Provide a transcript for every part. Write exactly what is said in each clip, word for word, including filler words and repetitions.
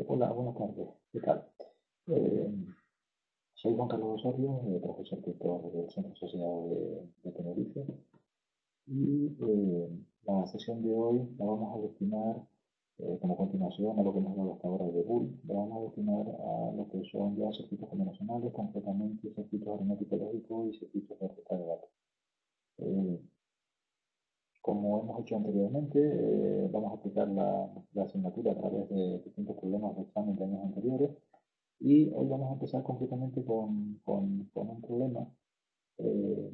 Eh, hola, buenas tardes. ¿Qué tal? Eh, Soy Juan Carlos Osorio, eh, profesor tutor del Centro Asociado de, de Tenerife. Y eh, la sesión de hoy la vamos a destinar, eh, como continuación a lo que hemos dado hasta ahora de Bull, la vamos a destinar a lo que son ya circuitos combinacionales, concretamente circuitos aritméticos lógicos y circuitos de recta de datos. Eh, Como hemos hecho anteriormente, eh, vamos a aplicar la, la asignatura a través de distintos problemas de examen de años anteriores. Y hoy vamos a empezar concretamente con, con, con un problema eh,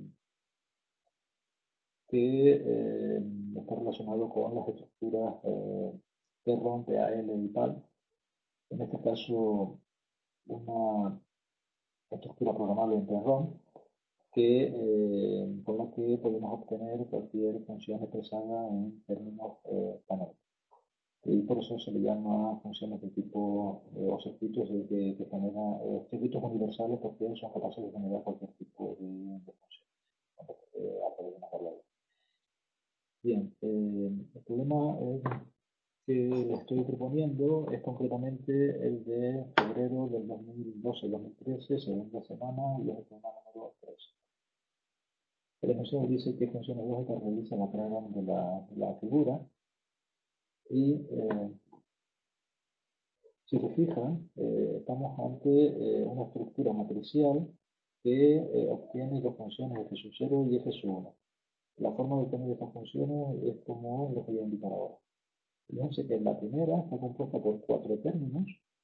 que eh, está relacionado con las estructuras eh, T ROM, P A L y P A L. En este caso, una estructura programable en T ROM que, eh, con la que podemos obtener cualquier función expresada en términos eh, canónicos. Y por eso se le llama funciones de tipo eh, o circuitos de, que, que generan eh, circuitos universales, porque son capaces de generar cualquier tipo de, de función eh, a través de una variable. Bien, eh, el problema eh, que le estoy proponiendo es concretamente el de febrero del dos mil doce-dos mil trece, segunda semana, y es el problema número tres. El enunciado dice que funciones lógicas realiza la prueba de la, de la figura y eh, si se fijan, eh, estamos ante eh, una estructura matricial que eh, obtiene dos funciones f sub cero y f sub uno. La forma de obtener estas funciones es como lo que voy a indicar ahora. Fíjense que la primera está compuesta por cuatro términos,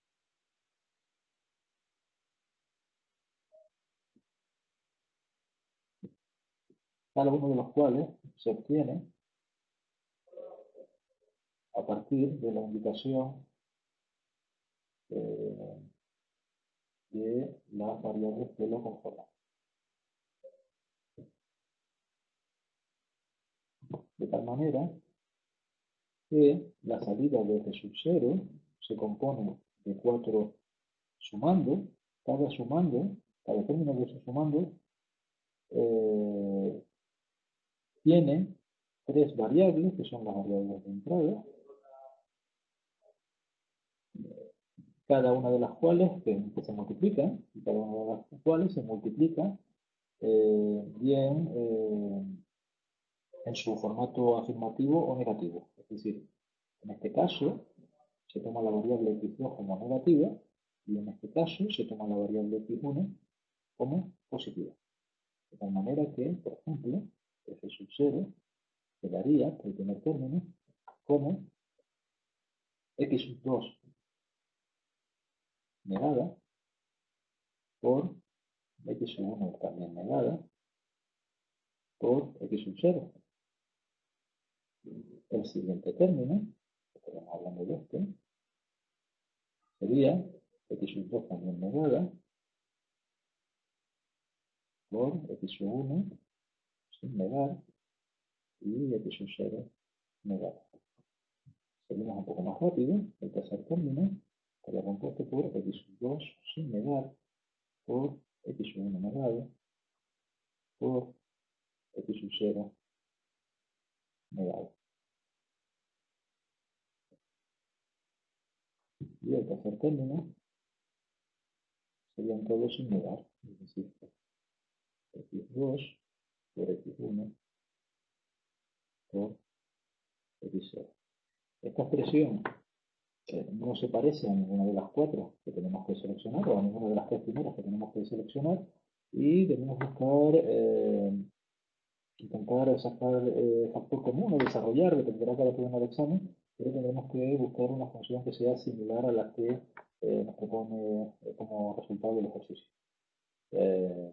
cada uno de los cuales se obtiene a partir de la indicación eh, de las variables que lo conforman. De tal manera que la salida de f sub cero se compone de cuatro sumando, cada sumando, cada término de esos sumando eh, tiene tres variables, que son las variables de entrada, cada una de las cuales que, que se multiplican, y cada una de las cuales se multiplica eh, bien eh, en su formato afirmativo o negativo. Es decir, en este caso se toma la variable x dos como negativa y en este caso se toma la variable x uno como positiva. De tal manera que, por ejemplo, f sub cero quedaría, el primer término, como x sub dos negada por x sub uno también negada por x sub cero. El siguiente término, estaremos hablando de este, sería x sub dos también negada por x sub uno sin negar y x sub cero negada. Seguimos un poco más rápido. El tercer término estaría compuesto por x sub dos sin negar por x sub uno negado por x sub cero negado. Y el tercer término serían todos sin negar, es decir, x dos por x uno por x cero. Esta expresión eh, no se parece a ninguna de las cuatro que tenemos que seleccionar o a ninguna de las tres primeras que tenemos que seleccionar y debemos buscar, eh, intentar sacar eh, factor común o desarrollar, dependerá cada problema del examen, pero tendremos que buscar una función que sea similar a la que eh, nos propone eh, como resultado del ejercicio. Eh,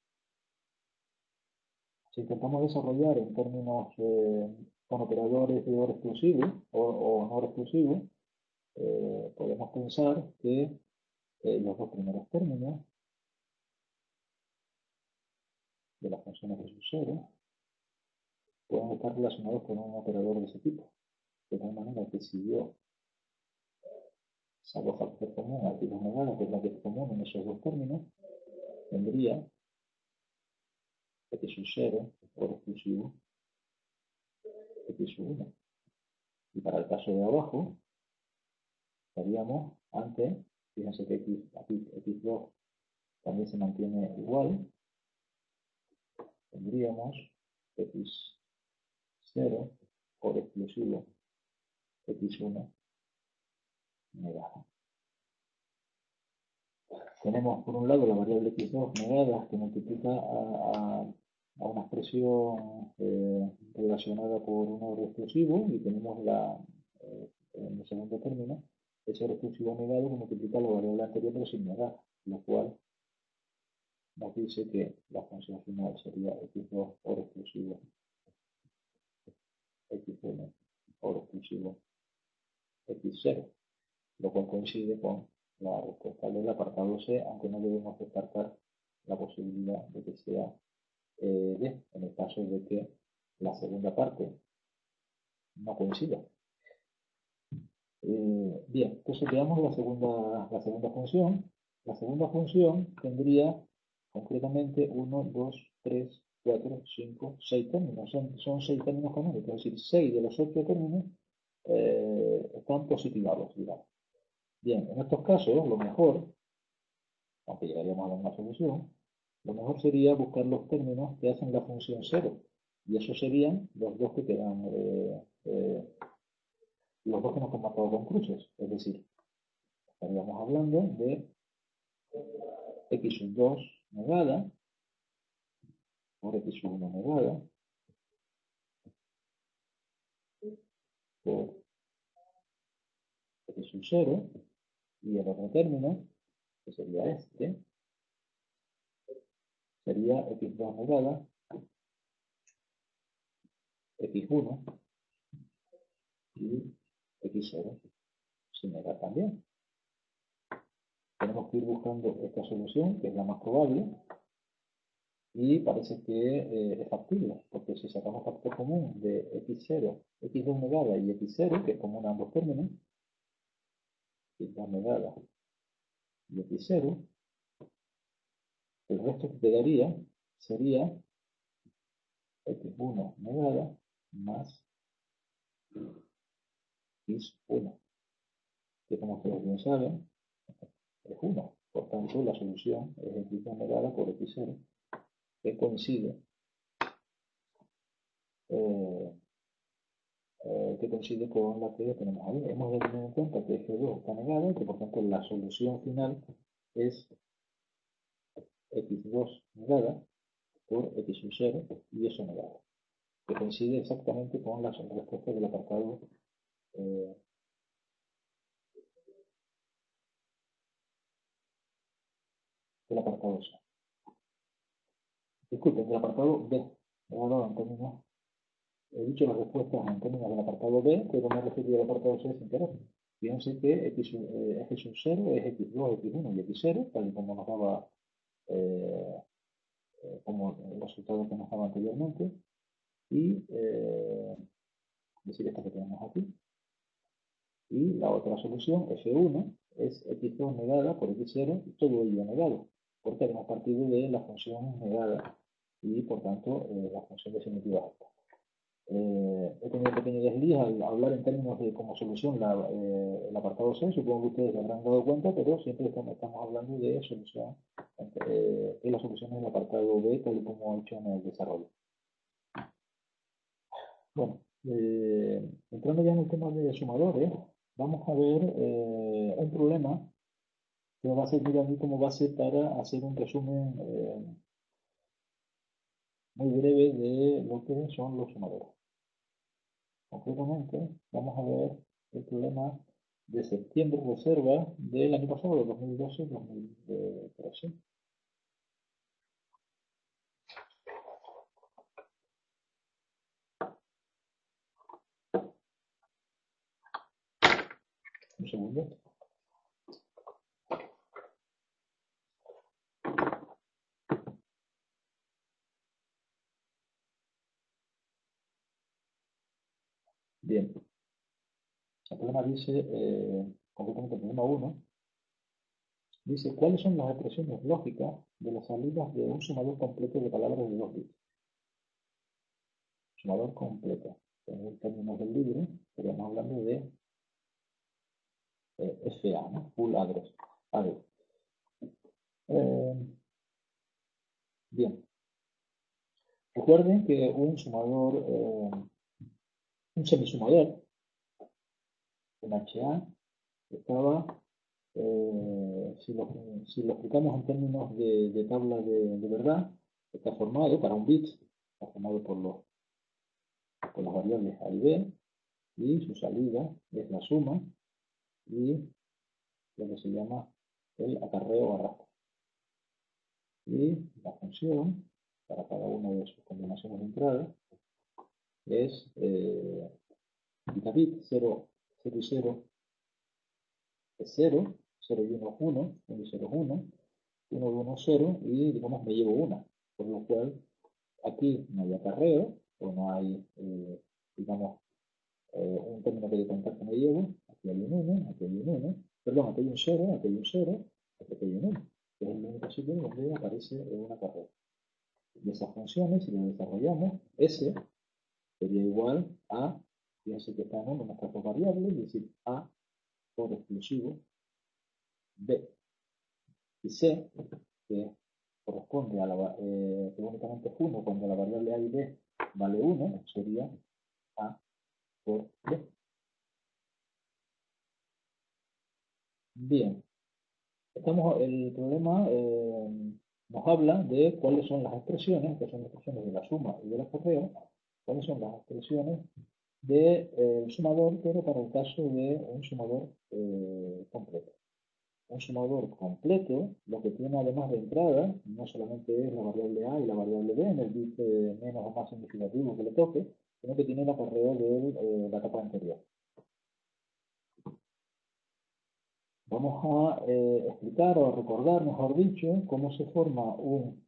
si intentamos desarrollar en términos eh, con operadores de OR exclusivo o, o no OR exclusivo, eh, podemos pensar que eh, los dos primeros términos de las funciones de sub cero pueden estar relacionados con un operador de ese tipo. De tal manera que si yo saco factor común aquí dos negada, que es la que es común en esos dos términos, tendría x sub cero por exclusivo x sub uno. Y para el caso de abajo, estaríamos Antes, fíjense que X, aquí equis dos también se mantiene igual. Tendríamos equis cero por exclusivo equis uno negada. Tenemos por un lado la variable equis dos negada que multiplica a, a, a una expresión eh, relacionada por un orden exclusivo y tenemos la, eh, en el segundo término ese orden exclusivo negado que multiplica la variable anterior pero sin negar, lo cual nos dice que la función final sería equis dos por exclusivo equis uno por exclusivo equis cero, lo cual coincide con la respuesta del apartado C, aunque no debemos descartar la posibilidad de que sea eh, D, en el caso de que la segunda parte no coincida. Eh, bien, entonces veamos la segunda, la segunda función. La segunda función tendría concretamente uno, dos, tres, cuatro, cinco, seis términos. Son, son seis términos canónicos, es decir, seis de los ocho términos eh, están positivados, digamos. Bien, en estos casos, lo mejor, aunque llegaríamos a la misma solución, lo mejor sería buscar los términos que hacen la función cero. Y esos serían los dos que quedan, eh, eh, los dos que nos hemos marcado con cruces. Es decir, estaríamos hablando de equis dos negada por equis uno negada por equis cero y el otro término, que sería este, sería equis dos negada, equis uno y equis cero sin negar también. Tenemos que ir buscando esta solución, que es la más probable, y parece que eh, es factible, porque si sacamos factor común de equis cero, equis dos negada y equis cero, que es común a ambos términos, equis dos negada y equis cero, el resto que quedaría sería equis uno negada más equis uno, que como ustedes bien saben, es uno. Por tanto, la solución es equis dos negada por equis cero, que coincide eh, eh, que coincide con la que tenemos ahí. Hemos de tener en cuenta que G dos está negada y que por tanto la solución final es equis dos negada por equis cero y eso negado, que coincide exactamente con las respuestas del apartado eh, del apartado C. Disculpen, del apartado B. He hablado en términos, he dicho las respuestas en términos del apartado B, pero me he referido al apartado C sin querer. Fíjense que X, eh, equis cero es equis dos, equis uno y equis cero, tal y como nos daba eh, eh, como el resultado que nos daba anteriormente. Y eh, decir esta que tenemos aquí. Y la otra solución, efe uno, es equis dos negada por equis cero y todo ello negado, porque hemos partido de la función negada y por tanto eh, la función definitiva alta. Eh, he tenido un pequeño desliz al hablar en términos de como solución la, eh, el apartado C, supongo que ustedes se habrán dado cuenta, pero siempre estamos, estamos hablando de solución, eh, de la solución del apartado B, tal y como he hecho en el desarrollo. Bueno, eh, entrando ya en el tema de sumadores, vamos a ver eh, un problema que va a servir a mí como base para hacer un resumen eh, muy breve de lo que son los sumadores. Concretamente, vamos a ver el problema de septiembre reserva del año pasado, dos mil doce dos mil trece. Un segundo. Bien. El problema dice, eh, concretamente el problema uno, dice cuáles son las expresiones lógicas de las salidas de un sumador completo de palabras de dos bits. Sumador completo. En términos del libro, estaríamos hablando de eh, F A, ¿no? Full address. A ver. Eh, bien. Recuerden que un sumador, eh, un semisumador, en H A, estaba, eh, si, lo, si lo explicamos en términos de, de tabla de, de verdad, está formado para un bit, está formado por, los, por las variables A y B, y su salida es la suma y lo que se llama el acarreo o arrastre. Y la función para cada una de sus combinaciones de entrada es eh, bit cero, cero y cero es cero, cero y uno es uno, uno y cero es uno, uno y uno es cero y digamos me llevo una, por lo cual aquí no hay acarreo o no hay, eh, digamos, eh, un término que de contacto me llevo, aquí hay un uno, aquí hay un uno, perdón, aquí hay un cero, aquí hay un cero, aquí hay un uno, que es el único sitio donde aparece una acarreo. Y esas funciones, si las desarrollamos, S sería igual a, fíjense que están en nuestras dos variables, es decir, A por exclusivo, B y C, que corresponde a la, eh, que únicamente es uno cuando la variable A y B vale uno, sería A por B. Bien, estamos, el problema eh, nos habla de cuáles son las expresiones, que son las expresiones de la suma y del acarreo, cuáles son las expresiones del de, eh, sumador, pero para el caso de un sumador eh, completo. Un sumador completo, lo que tiene además de entrada, no solamente es la variable A y la variable B en el bit eh, menos o más significativo que le toque, sino que tiene el acarreo de eh, la capa anterior. Vamos a eh, explicar o a recordar, mejor dicho, cómo se forma un,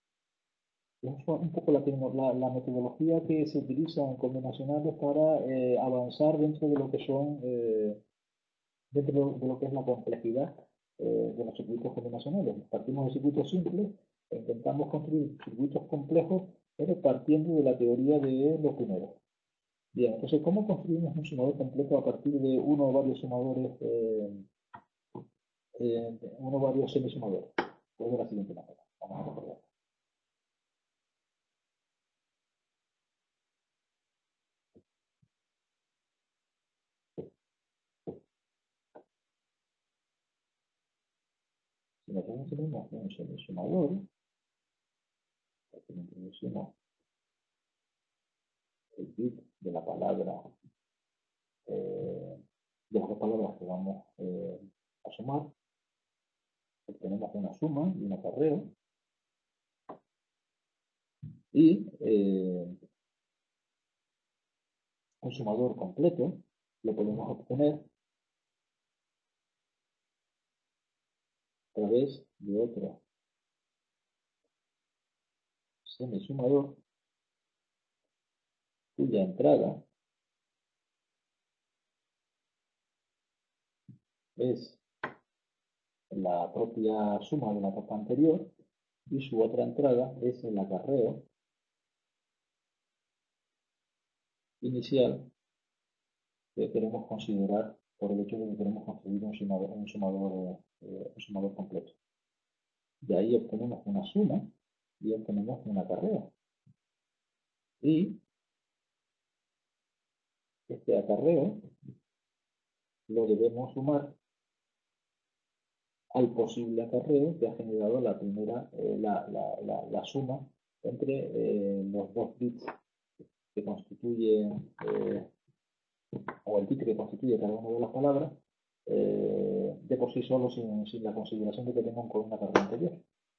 un poco la, la, la metodología que se utiliza en combinacionales para eh, avanzar dentro de lo que son, eh, dentro de lo que es la complejidad eh, de los circuitos combinacionales. Partimos de circuitos simples e intentamos construir circuitos complejos, pero partiendo de la teoría de los primeros. Bien, entonces, ¿cómo construimos un sumador completo a partir de uno o varios sumadores? Eh, eh, uno o varios semisumadores. Pues de la siguiente manera. Vamos a recordar. Si nosotros tenemos un semisumador, aquí introducimos el bit de la palabra, eh, de las dos palabras que vamos eh, a sumar, obtenemos una suma y un acarreo, y eh, un sumador completo lo podemos obtener a través de otro semisumador cuya entrada es la propia suma de la capa anterior y su otra entrada es el acarreo inicial que queremos considerar por el hecho de que queremos construir un sumador, un sumador, eh, un sumador completo. De ahí obtenemos una suma y obtenemos un acarreo. Y este acarreo lo debemos sumar al posible acarreo que ha generado la primera, eh, la, la, la, la, suma entre eh, los dos bits que constituyen, eh, o el bit que constituye cada una de las palabras, eh, de por sí solo sin, sin la consideración de que tengan con una carga anterior.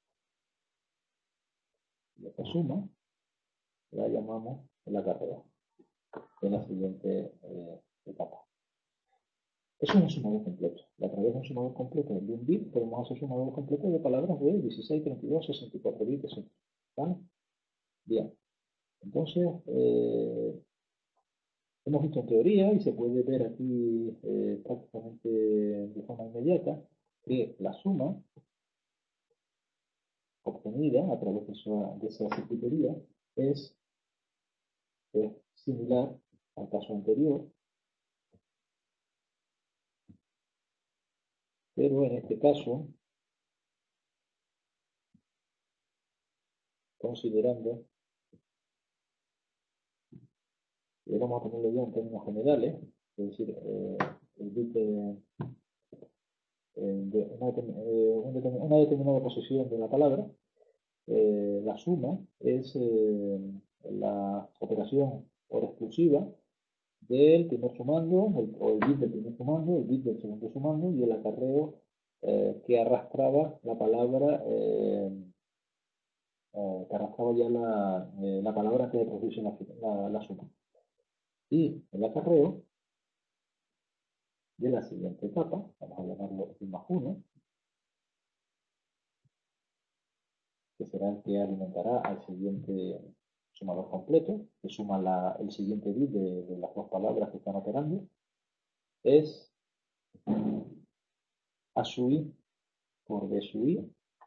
Y esta suma la llamamos el acarreo en la siguiente eh, etapa. Es un sumador completo. Y a través de un sumador completo de un bit podemos hacer sumador completo de palabras de dieciséis, treinta y dos, sesenta y cuatro bits, etcétera. ¿Vale? Bien. Entonces, eh, hemos visto en teoría y se puede ver aquí eh, prácticamente de forma inmediata que la suma obtenida a través de esa, de esa circuitería es, es similar al caso anterior, pero en este caso, considerando, y vamos a ponerlo ya en términos generales, es decir, eh, el bit de, eh, de una, eh, un determin una, determinada posición de la palabra, eh, la suma es eh, la operación hora exclusiva del primer sumando, el, o el bit del primer sumando, el bit del segundo sumando y el acarreo eh, que arrastraba la palabra, eh, eh, que arrastraba ya la, eh, la palabra antes de producirse la, la, la suma. Y el acarreo de la siguiente etapa, vamos a llamarlo I más uno, que será el que alimentará al siguiente sumador completo, que suma la, el siguiente bit de, de las dos palabras que están operando, es A sub i por B sub i.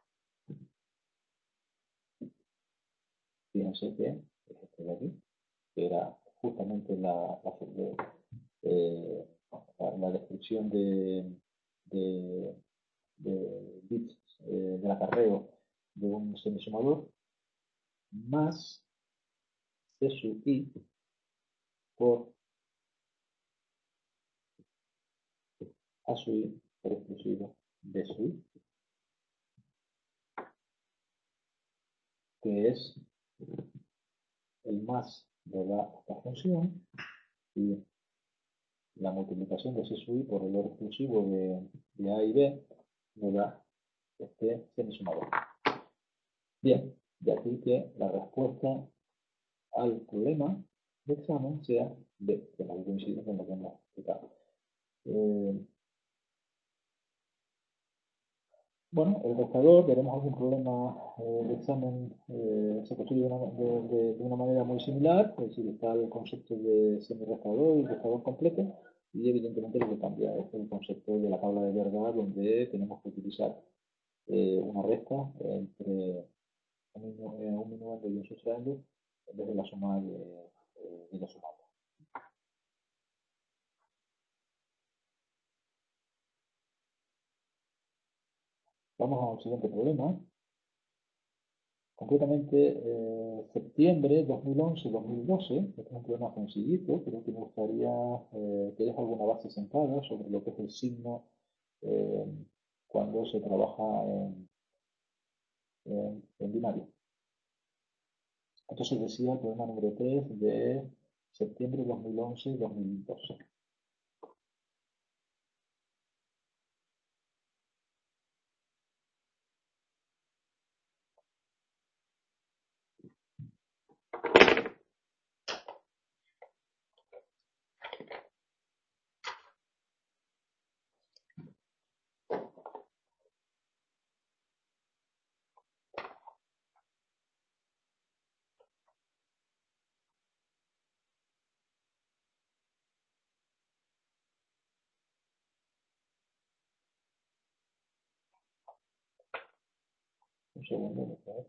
Fíjense que es este de aquí, que era justamente la, la, eh, la, la descripción de, de, de bits eh, del acarreo de un semisumador, más C sub i por A sub i por exclusivo B sub i, que es el más de la, esta función y la multiplicación de C sub i por el oro exclusivo de, de A y B me da este semisumador. Bien, de aquí que la respuesta al problema de examen sea B, que no coincide con lo que hemos explicado. Eh, bueno, el restador, veremos algún problema eh, de examen, eh, se construye de una, de, de, de una manera muy similar, es decir, está el concepto de semirrestador y restador completo, y evidentemente lo que cambia es el concepto de la tabla de verdad, donde tenemos que utilizar eh, una resta entre un, eh, un minuendo y un sustrayendo en vez de la suma de, eh, de los sumandos. Vamos al siguiente problema. Concretamente, eh, septiembre dos mil once dos mil doce, este es un problema sencillito, pero que me gustaría eh, que deje alguna base sentada sobre lo que es el signo eh, cuando se trabaja en, en, en binario. Entonces decía el problema número tres de septiembre dos mil once dos mil doce. Un segundo, por favor.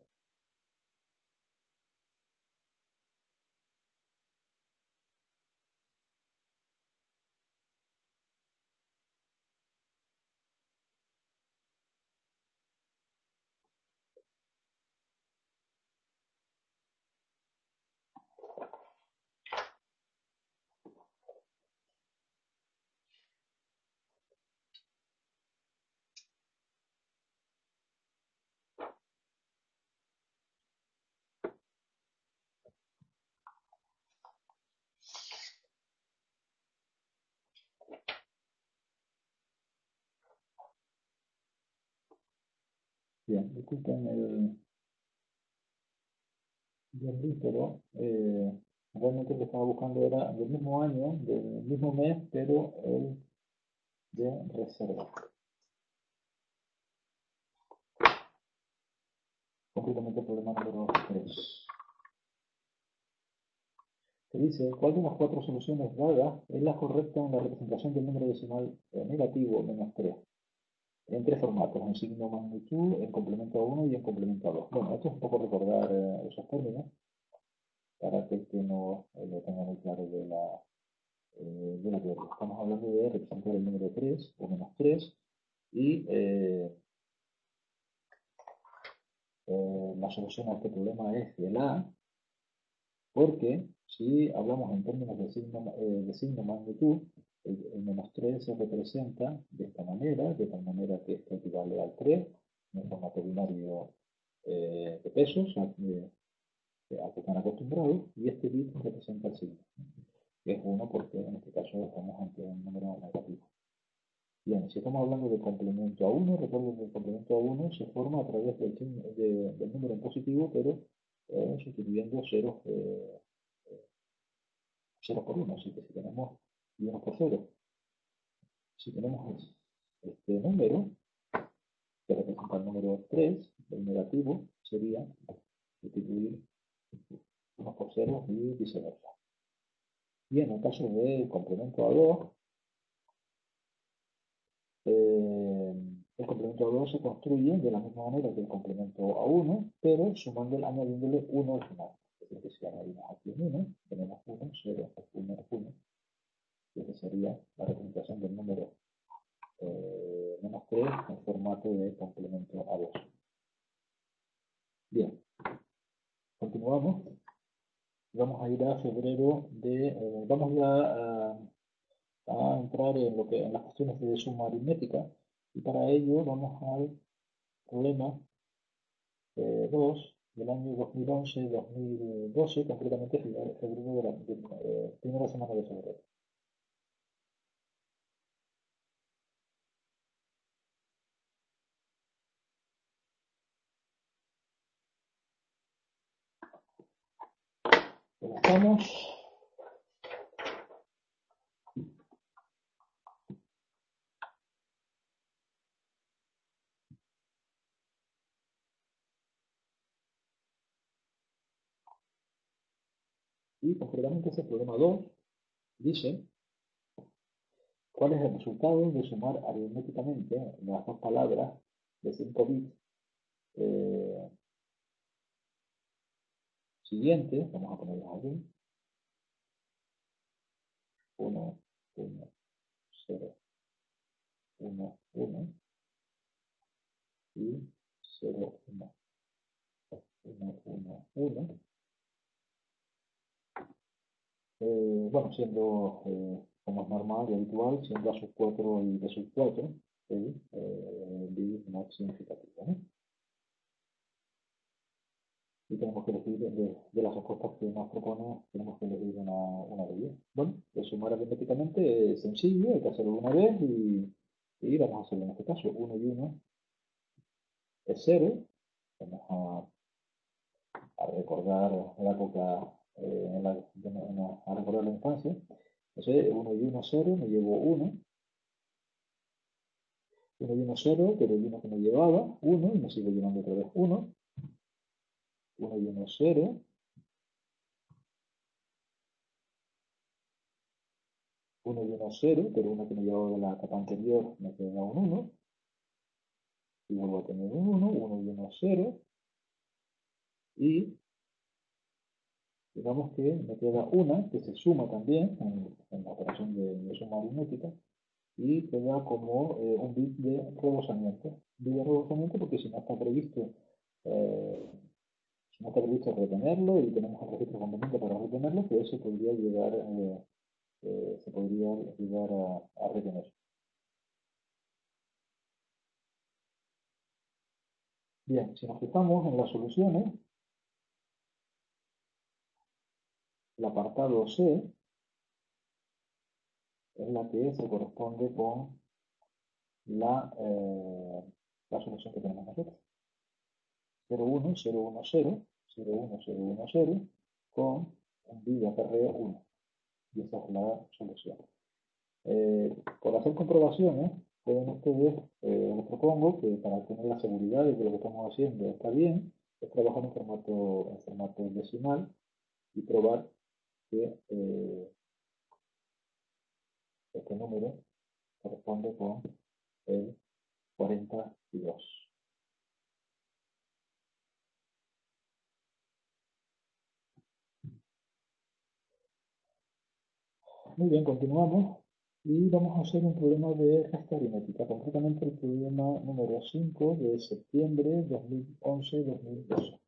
Bien, disculpen el, el pero eh, realmente lo que estaba buscando era del mismo año, del mismo mes, pero el de reserva. Concretamente el problema número tres. Se dice, ¿cuál de las cuatro soluciones dadas es la correcta en la representación del número decimal eh, negativo menos tres? En tres formatos, en signo magnitud, en complemento a uno y en complemento a dos. Bueno, esto es un poco recordar eh, esos términos para que el que no eh, lo tenga muy claro de la, eh, de la teoría. Estamos hablando de representar el número tres o menos tres Y eh, eh, la solución a este problema es el A, porque si hablamos en términos de signo, eh, de signo magnitud, el, el menos tres se representa de esta manera, de tal manera que esto equivale al tres, en un formato binario eh, de pesos, a que, a que están acostumbrados, y este bit representa el signo, que es uno porque en este caso estamos ante un número negativo. Bien, si estamos hablando de complemento a uno, recuerden que el complemento a uno se forma a través del, signo, de, del número en positivo, pero eh, sustituyendo ceros, eh, cero por uno, así que si tenemos y uno por cero, si tenemos este número, que representa el número tres, el negativo, sería sustituir uno por cero y viceversa. Y en el caso del complemento a dos, eh, el complemento a dos se construye de la misma manera que el complemento a uno, pero sumando, añadiéndole uno al final. Es decir, que si añadimos aquí un uno, tenemos uno, cero, uno, uno, y esa sería la representación del número eh, menos tres en formato de complemento a dos. Bien, continuamos. Vamos a ir a febrero de... Eh, vamos ya a, a, entrar en, lo que, en las cuestiones de suma aritmética, y para ello vamos al problema eh, dos del año dos mil once dos mil doce, concretamente febrero de la de, eh, primera semana de febrero. Comenzamos. Y concretamente ese problema dos dice: ¿cuál es el resultado de sumar aritméticamente las dos palabras de cinco bits eh, siguientes? Vamos a ponerlas aquí. uno, uno, cero, uno, uno y cero, uno, uno, uno, uno. Eh, bueno, siendo, eh, como es normal y habitual, siendo a sub cuatro y b sub cuatro, el eh, bit más significativo, ¿no? Y tenemos que elegir de, de las respuestas que nos propone, tenemos que elegir una, una de ellas. Bueno, pues sumar aritméticamente es sencillo, hay que hacerlo una vez y, y vamos a hacerlo en este caso. uno y uno es cero. Vamos a, a recordar la época, eh, en la, en la, a recordar la infancia. Entonces, uno y uno, cero, me llevo uno. uno y uno, cero, pero el uno que me llevaba, uno, y me sigo llevando otra vez uno. uno y uno, cero. uno y uno, cero, pero uno que me llevaba de la capa anterior me queda un uno. Y vuelvo a tener un uno, uno y uno, cero. Y digamos que me queda una que se suma también en, en la operación de, de suma aritmética, y queda como eh, un bit de rebosamiento. Bit de rebosamiento porque si no está previsto, eh, si no está previsto retenerlo y tenemos el registro conveniente para retenerlo, pues se podría llegar, eh, eh, se podría llegar a, a retener. Bien, si nos fijamos en las soluciones, el apartado C es la que se corresponde con la, eh, la solución que tenemos nosotros. cero uno, cero uno, cero, cero uno, cero uno, cero, con un bit de acarreo uno. Y esa es la solución. Eh, por hacer comprobaciones, pueden ustedes, eh, les propongo que para tener la seguridad de que lo que estamos haciendo está bien, es trabajar en formato, en formato decimal y probar que eh, este número corresponde con el cuarenta y dos. Muy bien, continuamos. Y vamos a hacer un problema de resta aritmética, concretamente el problema número cinco de septiembre dos mil once-dos mil doce.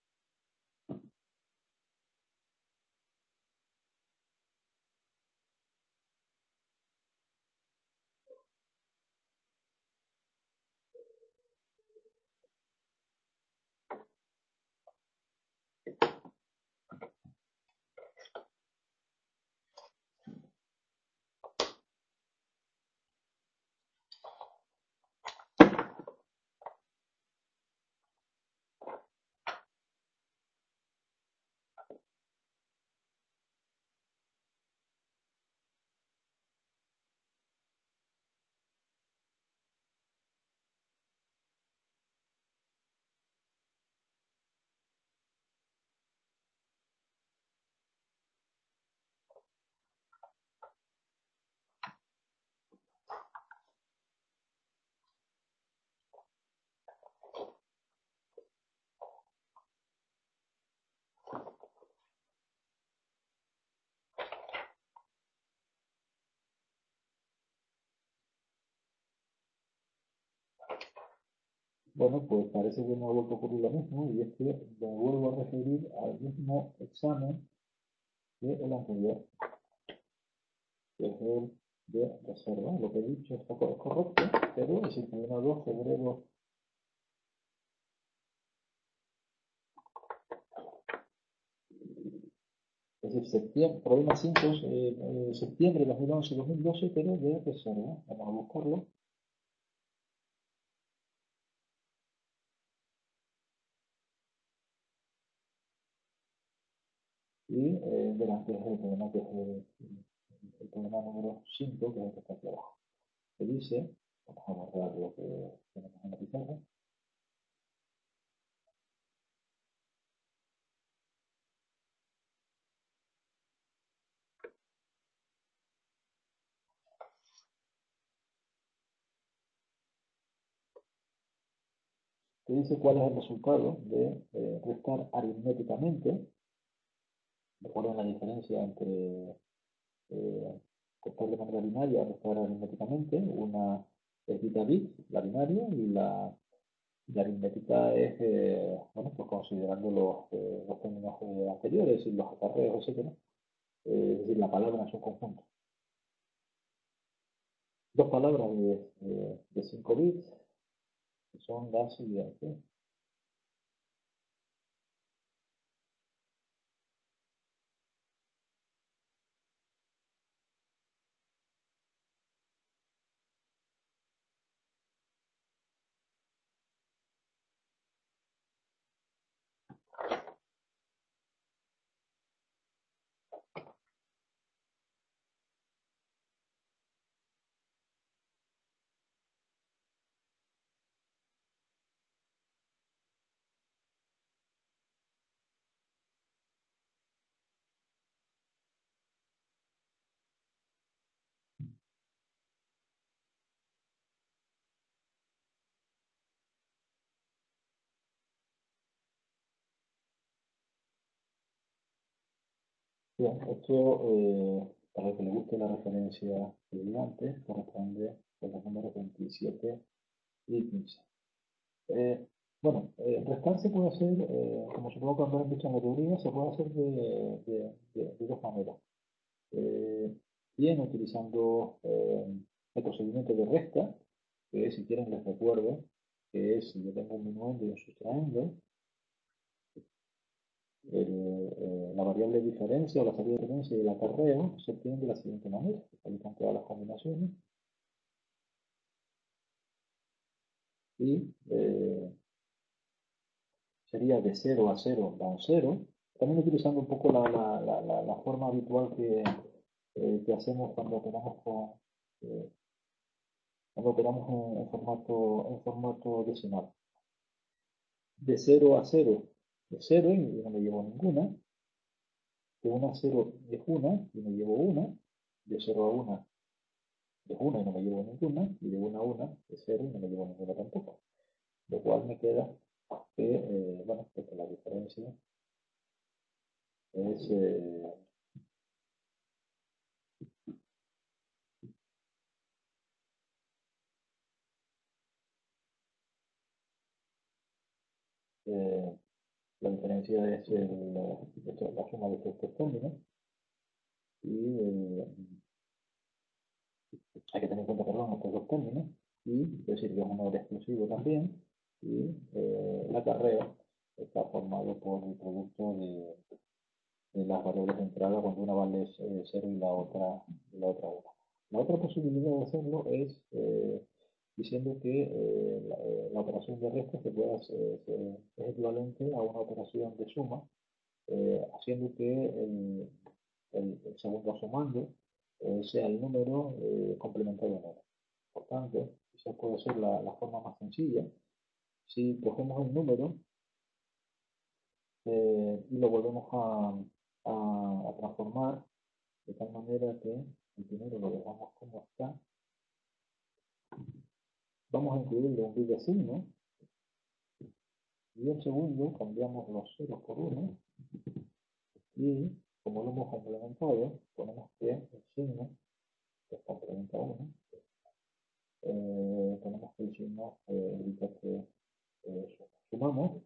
Bueno, pues parece que me ha vuelto a ocurrir lo mismo y es que me vuelvo a referir al mismo examen que el anterior, que es el de reserva. Lo que he dicho está co- es correcto, pero es el problema dos, febrero. Es decir, septiembre, problema cinco es eh, eh, septiembre de dos mil once-dos mil doce, pero de reserva. Vamos a buscarlo. Y eh, delante es el problema que es el, el problema número cinco, que es el que está aquí abajo. Que dice, vamos a borrar lo que tenemos en la pizarra, que dice cuál es el resultado de eh, restar aritméticamente. Recuerden la diferencia entre eh, restar de manera binaria o restar aritméticamente. Una es bit a bit, la binaria, y la, la aritmética es, eh, bueno, pues considerando los, eh, los términos eh, anteriores y los acarreos, etcétera. Eh, es decir, la palabra es un conjunto. Dos palabras de, de, de cinco bits, que son las siguientes. Bien, esto, eh, para el que le guste la referencia que di antes, corresponde a los números veintisiete y quince. Eh, bueno, eh, restar se puede hacer, eh, como supongo que habrán visto en la teoría, se puede hacer de, de- de- de dos maneras. Eh, Bien, utilizando eh, el procedimiento de resta, que si quieren les recuerdo, que es si yo tengo un minuendo y un sustraendo, el, eh, la variable de diferencia o la salida de diferencia y el acarreo se obtienen de la siguiente manera. Ahí están todas las combinaciones y eh, sería de cero a cero da un cero. También utilizando un poco la, la, la, la, la forma habitual que, eh, que hacemos cuando operamos con, eh, cuando operamos en, en, formato, en formato decimal. De cero a cero es cero y no me llevo ninguna. De uno a cero es una y me llevo una. De cero a una de una y no me llevo ninguna, y de una a una de cero y no me llevo ninguna tampoco. Lo cual me queda que, eh, bueno, pues que la diferencia es, eh, diferencia es el, la suma de estos tres términos y eh, hay que tener en cuenta, perdón, estos dos términos y decir que es un nombre exclusivo también y eh, el acarreo está formado por el producto de, de las variables de entrada cuando una vale eh, cero y la otra y la otra uno. La otra posibilidad de hacerlo es eh, diciendo que eh, la, eh, la operación de resta se puede hacer, se, es equivalente a una operación de suma, eh, haciendo que el, el, el segundo sumando eh, sea el número eh, complementario a uno. Por tanto, esa puede ser la, la forma más sencilla. Si cogemos el número eh, y lo volvemos a, a, a transformar de tal manera que el primero lo dejamos como está, vamos a incluirle un bit de signo y el segundo cambiamos los ceros por uno y como lo hemos complementado ponemos que el signo que complementa uno, eh, ponemos que el signo eh, indica que eh, sumamos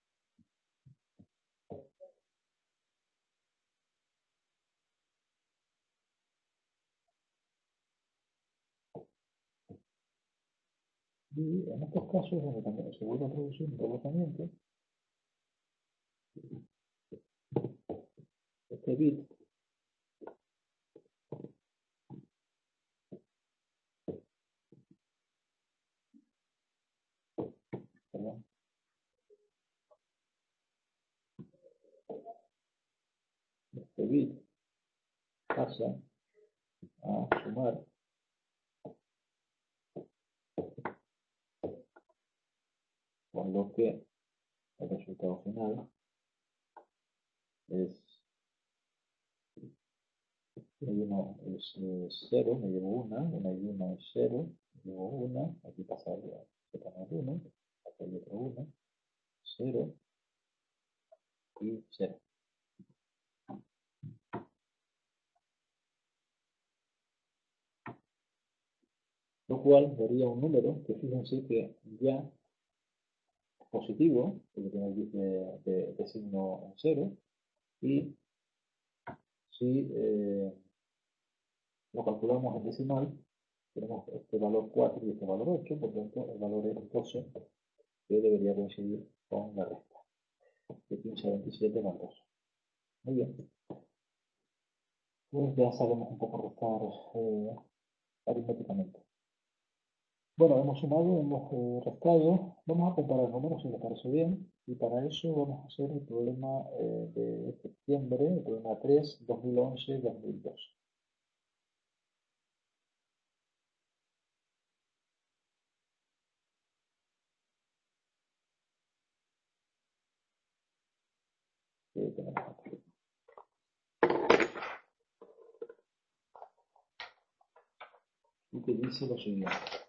y en estos casos donde también se vuelve a producir un rebotamiento, este bit, perdón, este bit pasa a sumar con lo que el resultado final es hay uno es eh, cero, me llevo una, una y una es cero, me llevo una, aquí pasa se pone uno, aquí hay otro uno, cero y cero. Lo cual daría un número que fíjense que ya es positivo, porque tiene el bit de, de, de signo en cero, y si eh, lo calculamos en decimal, tenemos este valor cuatro y este valor ocho, por tanto el valor es doce, que debería coincidir con la resta de quince a veintisiete más dos. Muy bien, pues ya sabemos un poco restar eh, aritméticamente. Bueno, hemos sumado, hemos eh, restado, vamos a comparar números si les parece bien, y para eso vamos a hacer el problema eh, de septiembre, el problema tres, dos mil once, dos mil doce. Eh, tenemos aquí. Y que dice lo siguiente.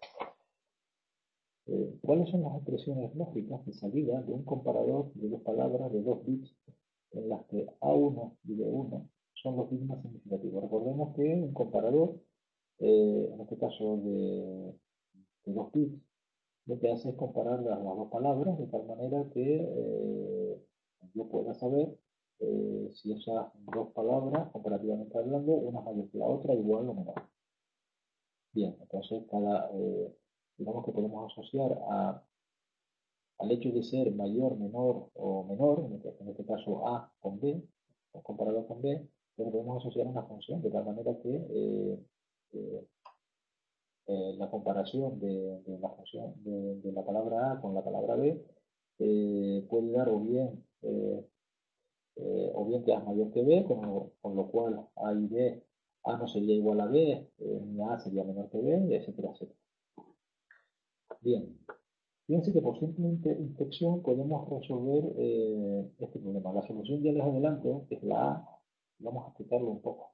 Eh, ¿Cuáles son las expresiones lógicas de salida de un comparador de dos palabras de dos bits en las que A uno y B uno son los bits más significativos? Recordemos que un comparador, eh, en este caso de, de dos bits, lo que hace es comparar las, las dos palabras de tal manera que eh, yo pueda saber eh, si esas dos palabras, comparativamente hablando, una es mayor que la otra, igual o menor. Bien, entonces cada, eh, digamos que podemos asociar a al hecho de ser mayor, menor o menor, en este, en este caso A con B, o comparado con B, pero podemos asociar una función de tal manera que eh, eh, eh, la comparación de, de la función de, de, la palabra A con la palabra B eh, puede dar o bien eh, eh, o bien que A es mayor que B, con lo, con lo cual A y B, A no sería igual a B, eh, ni A sería menor que B, etcétera, etcétera. Bien, fíjense que por simple inspección podemos resolver eh, este problema. La solución ya les adelanto, que es la A. Vamos a explicarlo un poco,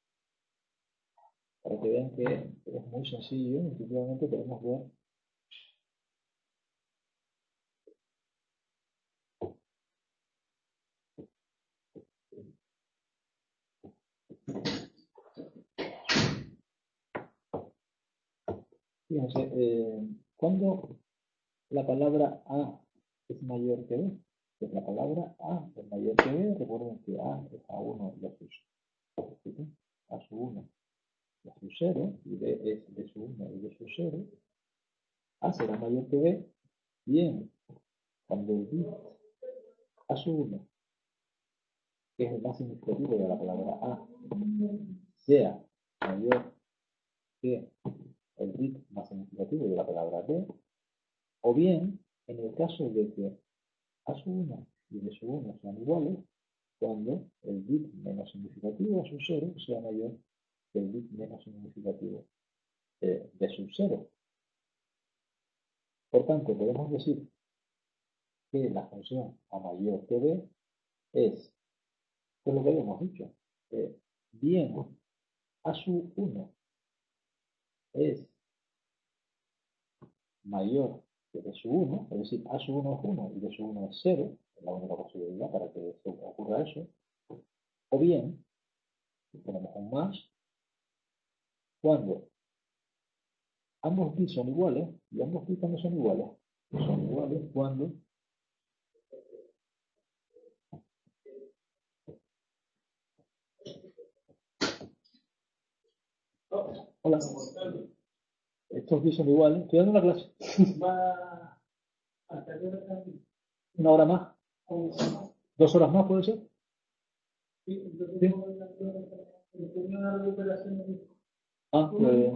para que vean que es muy sencillo. Intuitivamente podemos ver. Fíjense, eh, cuando la palabra A es mayor que B, que es la palabra A es mayor que B. Recuerden que A es A uno y A sub cero. A sub uno y A sub cero, y B es B sub uno y B sub cero. A será mayor que B, bien, cuando el bit A sub uno, que es el más significativo de la palabra A, sea mayor que el bit más significativo de la palabra B, o bien, en el caso de que A sub uno y B sub uno sean iguales, cuando el bit menos significativo A sub cero sea mayor que el bit menos significativo eh, B sub cero. Por tanto, podemos decir que la función A mayor que B es, es lo que habíamos dicho, eh, bien A sub uno es mayor que B sub uno, es decir, A sub uno es uno y B sub uno es cero, es la única posibilidad para que ocurra eso, o bien, tenemos un más, cuando ambos bits son iguales, y ambos bits cuando son iguales, son iguales cuando hola, estos bits son iguales, estoy dando una clase, una hora más, dos horas más puede ser. ¿Sí? Ah, pues...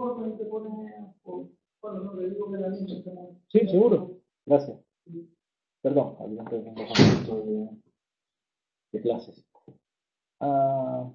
Sí, seguro. Gracias. Perdón, había un conjunto de, de clases. Ah,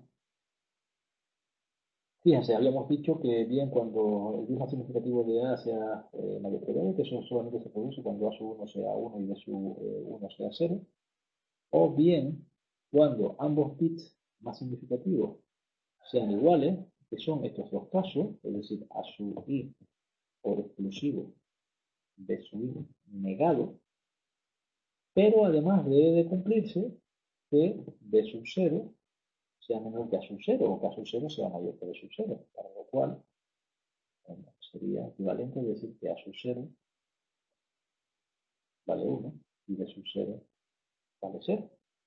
fíjense, habíamos dicho que bien cuando el bit más significativo de A sea eh, mayor que B, que eso solamente se produce cuando A sub uno sea uno y B sub uno sea cero, o bien cuando ambos bits más significativos sean iguales, que son estos dos casos, es decir, A sub i por exclusivo, B sub i negado, pero además debe de cumplirse que B sub cero sea menor que A sub cero o que A sub cero sea mayor que B sub cero, para lo cual bueno, sería equivalente a decir que A sub cero vale uno y B sub cero vale cero.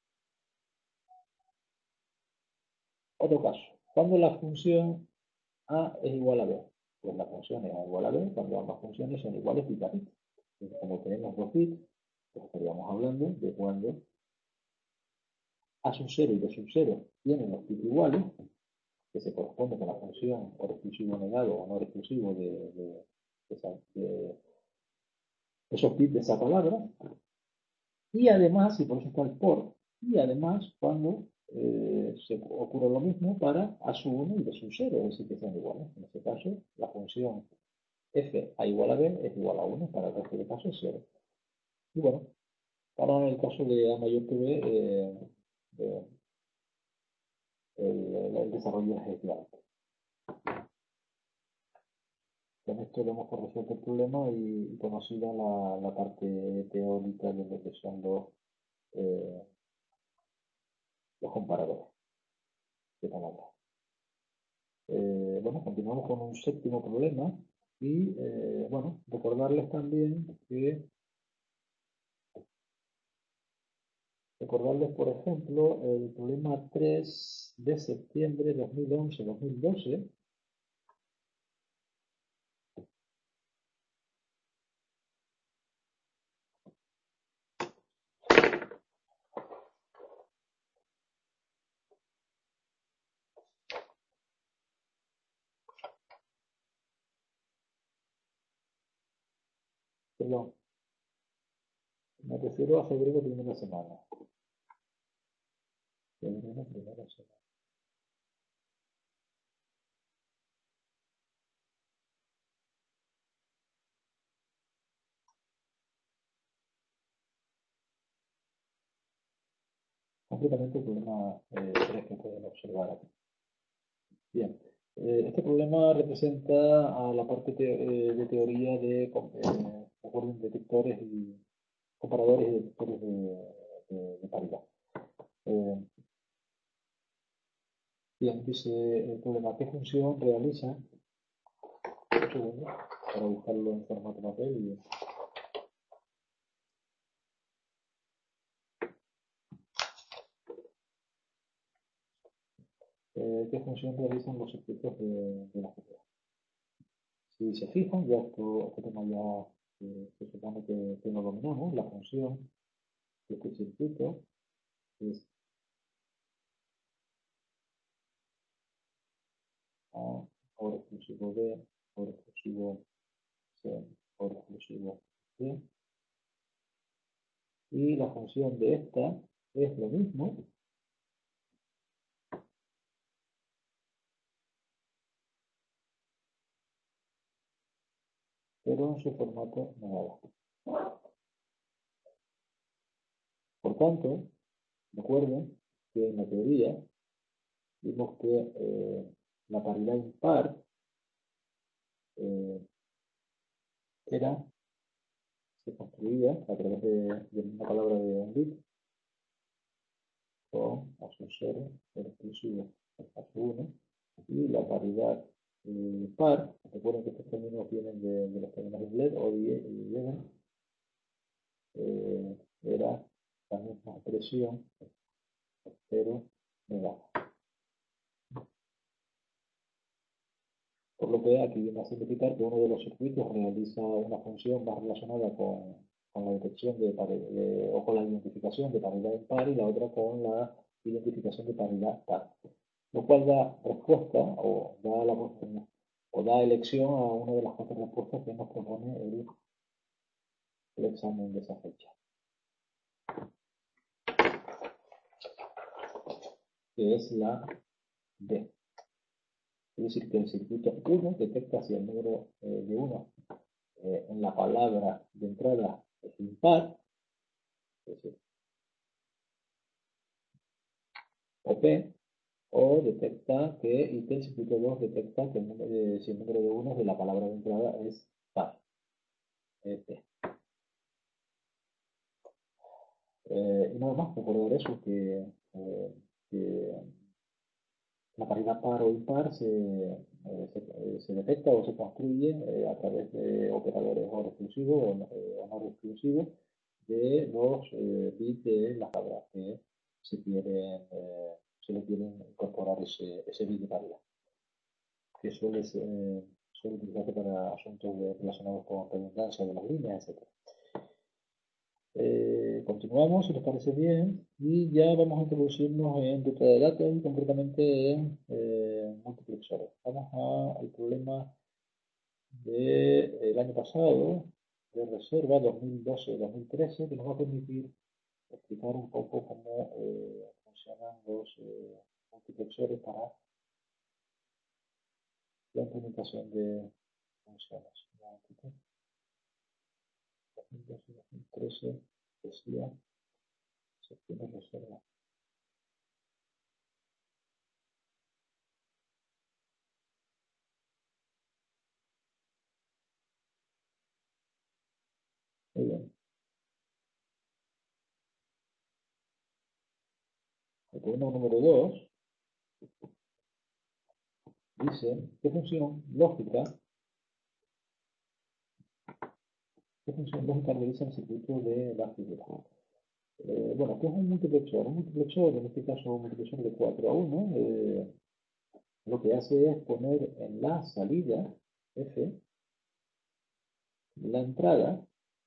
Otro caso, cuando la función A es igual a B, pues la función es A igual a B cuando ambas funciones son iguales bit a bit. Entonces, como tenemos dos bits, pues estaríamos hablando de cuando A sub cero y B sub cero tienen los bits iguales, que se corresponde con la función or exclusivo negado o no exclusivo de, de, de, esa, de esos bits de esa palabra, y además, y por eso está el por, y además cuando eh, se ocurre lo mismo para A sub uno y B sub cero, es decir, que sean iguales. En este caso, la función f a igual a b es igual a uno, para el resto de casos es cero. Y bueno, para el caso de A mayor que B, eh, eh, el, el desarrollo es equivalente. Con esto damos por resuelto el problema y conocida la, la parte teórica de lo que son los, eh, los comparadores de palabras. Eh, bueno, continuamos con un séptimo problema y, eh, bueno, recordarles también que, recordarles, por ejemplo, el problema tres de septiembre de dos mil once dos mil doce. Perdón, me refiero a febrero primera semana. Febrero primera semana. Concretamente el problema eh, tres que pueden observar aquí. Bien, eh, este problema representa a la parte te, eh, de teoría de, eh, recuerden, detectores y comparadores y detectores de, de, de paridad. Eh, bien, dice el problema, ¿qué función realiza? Un segundo, para buscarlo en formato papel. Y, eh, qué función realizan los circuitos de, de la G P A. Si se fijan, ya esto, este tema ya eh, se supone que, que lo dominamos. La función de este circuito es A, ahora exclusivo B, ahora exclusivo C, ahora exclusivo D. Y la función de esta es lo mismo, pero en su formato negado. Por tanto, recuerden que en la teoría vimos que eh, la paridad impar eh, era, se construía a través de, de una palabra de un bit con a su cero, el exclusivo a su uno, y la paridad eh, par, recuerden que estos términos vienen de, de los términos de Bled o de Jeden, eh, era la misma expresión, pero negada. Por lo que aquí viene a significar que uno de los circuitos realiza una función más relacionada con, con la detección de, de, o con la identificación de paridad impar y la otra con la identificación de paridad par. Lo cual da respuesta o da, la, o da elección a una de las cuatro respuestas que nos propone el, el examen de esa fecha, que es la D. Es decir, que el circuito uno detecta si el número eh, de uno eh, en la palabra de entrada es impar, es decir, o P, o detecta que, y que el circuito dos detecta que el número, eh, si el número de uno de la palabra de entrada es par, es P. Eh, y nada más, recordar eso, que, eh, que la paridad par o impar se, eh, se, eh, se detecta o se construye eh, a través de operadores OR exclusivos o eh, NOR exclusivos de los eh, bits de las palabras que se quieren, eh, se le quieren incorporar ese, ese bit de paridad, que suele, ser, suele utilizarse para asuntos de, relacionados con redundancia de las líneas, etcétera. Eh, continuamos, si les parece bien, y ya vamos a introducirnos en data de datos y concretamente en eh, multiplexores. Vamos a, al problema del año pasado, de reserva dos mil doce dos mil trece, que nos va a permitir explicar un poco cómo eh, funcionan los eh, multiplexores para la implementación de funciones. dos mil doce dos mil trece decía sección de reserva. Muy bien. El problema número dos dice qué función lógica, qué función lógica realiza el circuito de la figura. Eh, bueno, ¿qué es un multiplexor? Un multiplexor, en este caso un multiplexor de cuatro a uno, eh, lo que hace es poner en la salida F la entrada,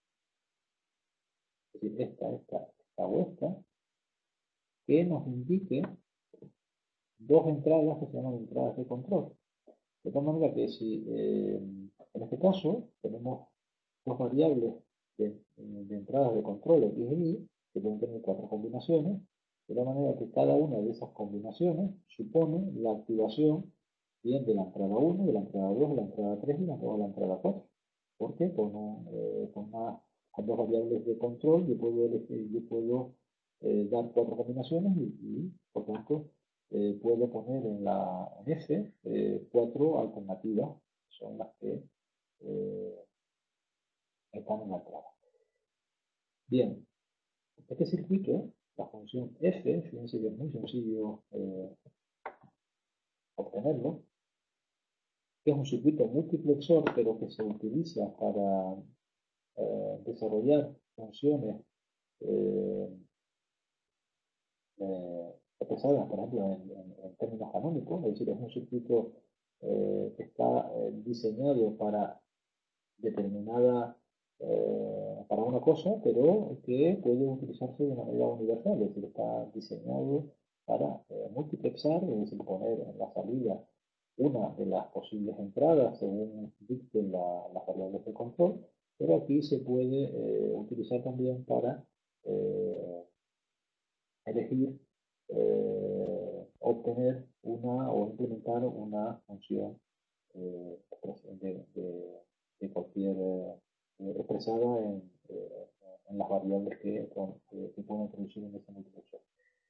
es decir, esta, esta, esta o esta, que nos indique dos entradas que se llaman entradas de control. De tal manera que si eh, en este caso tenemos dos variables de, de entradas de control X y Y, que pueden tener cuatro combinaciones, de la manera que cada una de esas combinaciones supone la activación bien de la entrada uno, de la entrada dos, de la entrada tres y de la entrada cuatro. ¿Por qué? Con, un, eh, con, una, con dos variables de control yo puedo, elegir, yo puedo eh, dar cuatro combinaciones y, y por tanto eh, puedo poner en la en F eh, cuatro alternativas, que son las que eh, están en la entrada. Bien, este circuito, la función F, fíjense que es muy sencillo eh, obtenerlo, que es un circuito multiplexor, pero que se utiliza para eh, desarrollar funciones eh, eh, expresada, por ejemplo, en, en, en términos canónicos, es decir, es un circuito eh, que está eh, diseñado para determinada, eh, para una cosa, pero que puede utilizarse de manera universal, es decir, está diseñado para eh, multiplexar, es decir, poner en la salida una de las posibles entradas según dicten la, las variables de control, pero aquí se puede eh, utilizar también para eh, elegir eh, obtener una o implementar una función eh, de, de, de, cualquier eh, expresada en, eh, en, las variables que, que, que pueden introducir en este multiplexor.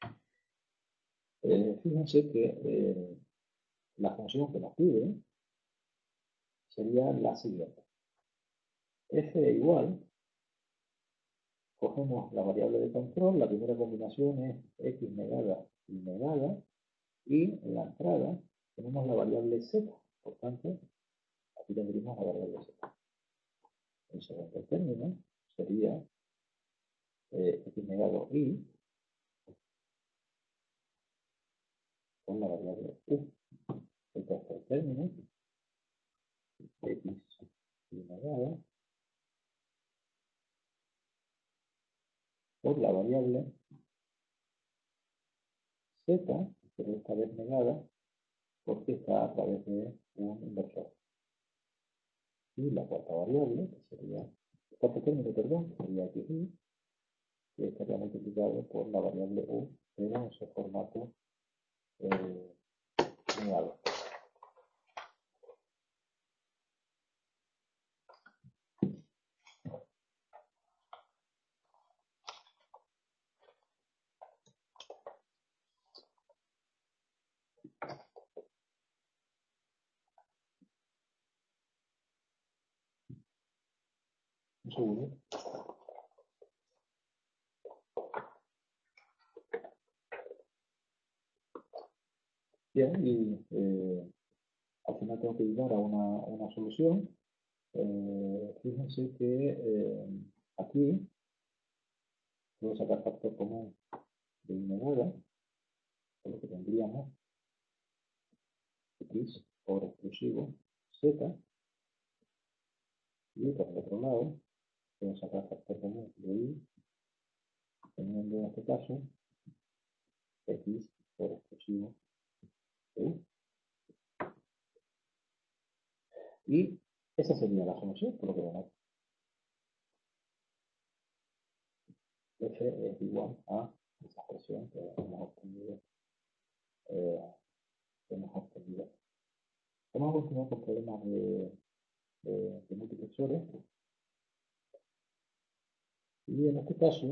Eh, fíjense que eh, la función que nos pide sería la siguiente. F igual, cogemos la variable de control, la primera combinación es x negada y negada, y en la entrada tenemos la variable z, por tanto, aquí tendríamos la variable z. El segundo término sería eh, x negado y con la variable u. El tercer término, x y negada, por la variable z, pero esta vez negada, porque está a través de un inversor. Y la cuarta variable, que sería, el cuarto término, perdón, sería xy, que estaría multiplicado por la variable u, pero en su formato eh, negado. Un segundo. Bien, y eh, al final tengo que llegar a una, una solución. Eh, fíjense que eh, aquí puedo sacar factor común de y negada, por lo que tendríamos x por exclusivo z, y por el otro lado puedo sacar factor común de y, teniendo en este caso x por exclusivo de u. Y esa sería la solución, por lo que vemos. F es igual a esa expresión que hemos obtenido. Eh, que hemos obtenido. Vamos a continuar con problemas de, de, de multiplexores. Y en este caso,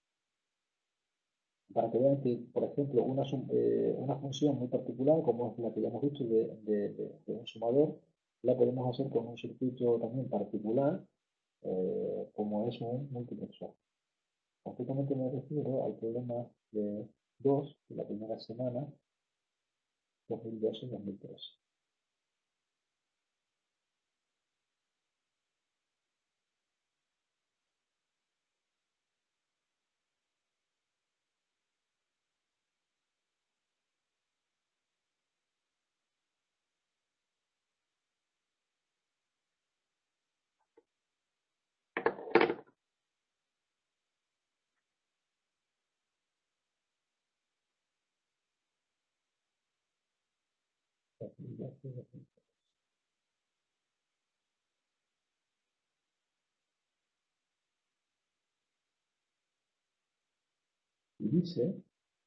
para que vean que, por ejemplo, una, eh, una función muy particular, como es la que ya hemos visto de, de, de, de un sumador, la podemos hacer con un circuito también particular, eh, como es un multiplexor. Concretamente me refiero al problema de dos de la primera semana, dos mil doce dos mil trece. Y dice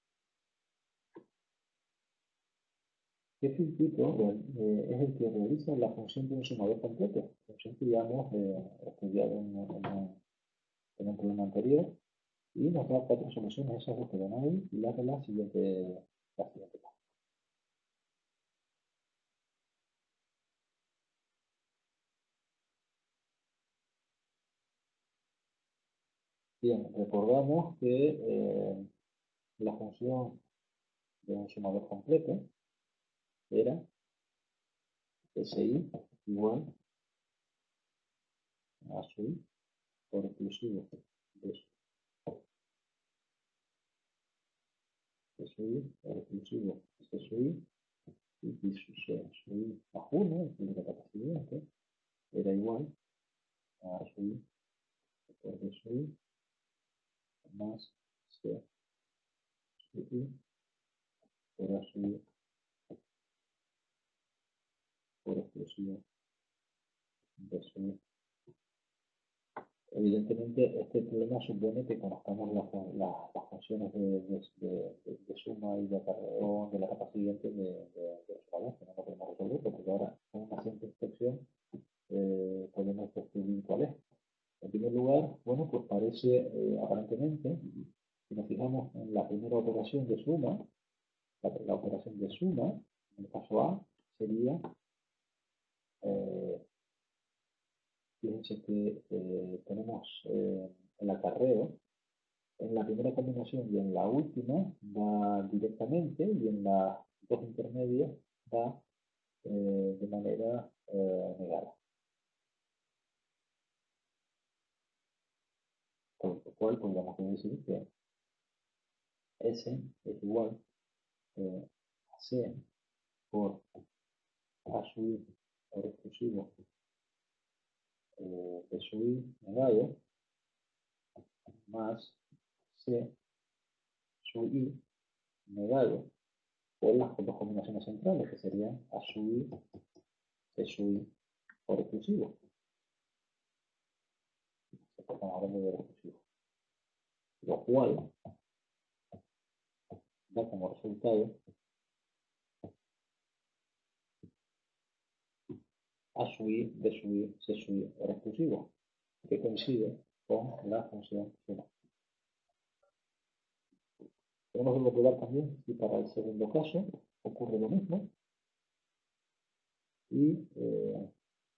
que circuito eh, es el que realiza la función de un sumador completo, función que ya hemos eh, estudiado en, en, en un problema anterior, y nos da cuatro soluciones, esas dos que ven ahí, y la, la siguiente, la siguiente. Bien, recordamos que eh, la función de un sumador completo era Si igual a su por exclusivo de C sub I, oro exclusivo C sub I, y Pi sub C sub I más uno, es decir, la capa siguiente, era igual a A sub I por B sub I más C sub I por A sub I por exclusivo B sub I. Evidentemente, este problema supone que conozcamos las, las, las funciones de, de, de, de, suma y de acarreo de la capa siguiente de, de, de los sumadores, que no lo podemos resolver, porque ahora con una simple inspección eh, podemos descubrir cuál es. En primer lugar, bueno, pues parece eh, aparentemente, si nos fijamos en la primera operación de suma, la, la operación de suma, en el caso A, sería eh, fíjense que eh, tenemos eh, el acarreo en la primera combinación y en la última va directamente y en las dos intermedias va eh, de manera eh, negada. Por lo cual podríamos decir que S es igual eh, a C por A sub I por exclusivo eh, de sub I negado más C sub I negado por las dos combinaciones centrales, que serían A sub I, C sub I por exclusivo. Estamos hablando de exclusivo. Lo cual da como resultado A sub I, B sub I, C sub I por exclusivo, que coincide con la función suma. Tenemos que calcular también si para el segundo caso ocurre lo mismo y eh,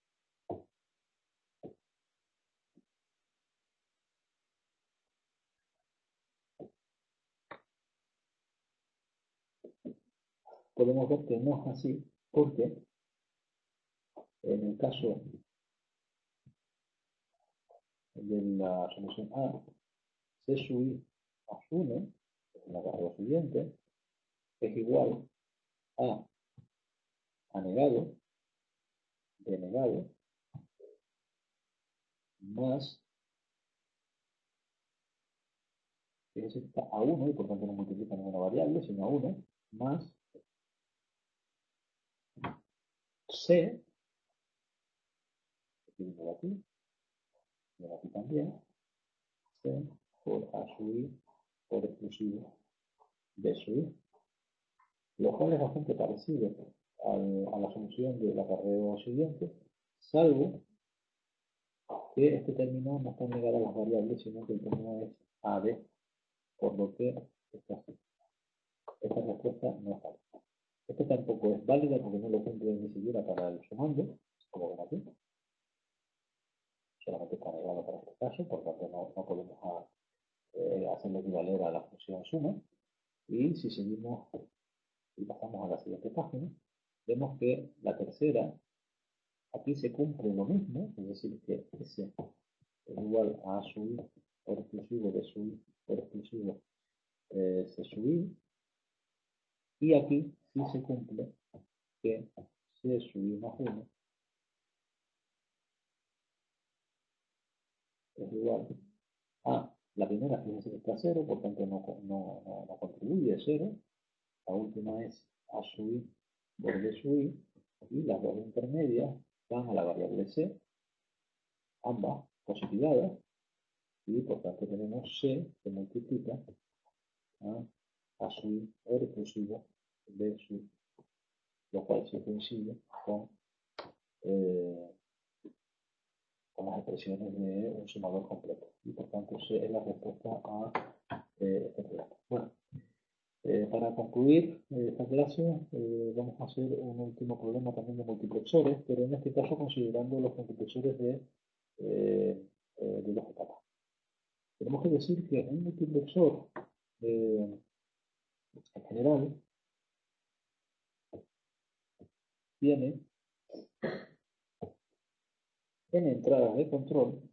podemos ver que no es así porque en el caso de la solución A, C sub I más uno, en la carrera siguiente, es igual a A negado, B negado, más, fíjense que está a uno y por tanto no multiplica ninguna variable, sino a uno, más C, que viene de aquí, y de aquí también, C por A sub I por exclusivo B sub I, lo cual es bastante parecido al, a la solución del acarreo siguiente, salvo que este término no está negado a las variables, sino que el término es A B, por lo que esta, esta respuesta no es válida. Esto tampoco es válida porque no lo cumple ni siquiera para el sumando, como ven aquí. Solamente está negado para este caso, por lo tanto no, no podemos a, eh, hacerlo equivaler a la función suma. Y si seguimos y pasamos a la siguiente página, vemos que la tercera, aquí se cumple lo mismo, es decir, que S es igual a A sub I por exclusivo de sub I por exclusivo eh, C sub I, y aquí sí se cumple que C sub I más uno es igual a la primera, fíjense que está cero, por tanto no, no, no, no contribuye cero, la última es A sub I por B sub I, y las dos intermedias van a la variable C, ambas positivadas, y por tanto tenemos C que multiplica a A sub I por exclusivo B sub I, lo cual se coincide con, eh, con las expresiones de un sumador completo. Y por tanto C es la respuesta a eh, este problema. Bueno, eh, para concluir eh, esta clase eh, vamos a hacer un último problema también de multiplexores, pero en este caso considerando los multiplexores de, eh, eh, de dos etapas. Tenemos que decir que un multiplexor eh, en general tiene n entradas de control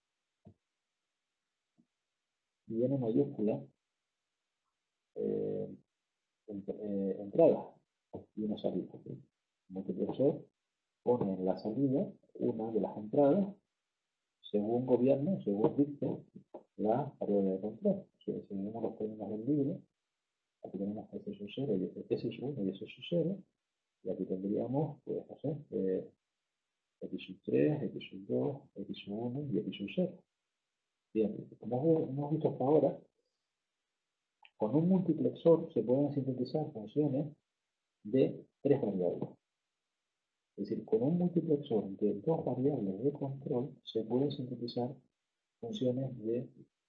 y n mayúscula, eh, eh, entradas y una salida. El multiplexor pone en la salida una de las entradas según gobierno, según dicte la variable de control. Si seguimos los términos del libro, aquí tenemos S sub cero y S sub uno y S sub cero, y aquí tendríamos, pues, no sé, eh, X sub tres, X sub dos, X sub uno y X sub cero. Bien, como hemos visto hasta ahora, con un multiplexor se pueden sintetizar funciones de tres variables. Es decir, con un multiplexor de dos variables de control se pueden sintetizar funciones de,